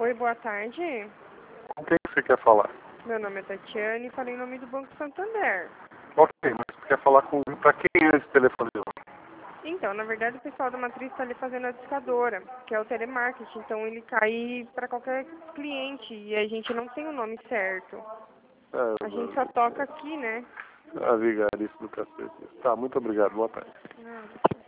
Oi, boa tarde. Com quem que você quer falar? Meu nome é Tatiane e falei em nome do Banco Santander. Ok, mas você quer falar com... Pra quem é esse telefone? Então, na verdade, o pessoal da matriz está ali fazendo a discadora, que é o telemarketing. Então, ele cai para qualquer cliente e a gente não tem o nome certo. A gente só toca aqui, né? A vigarista do cacete. Tá, muito obrigado. Boa tarde. Não,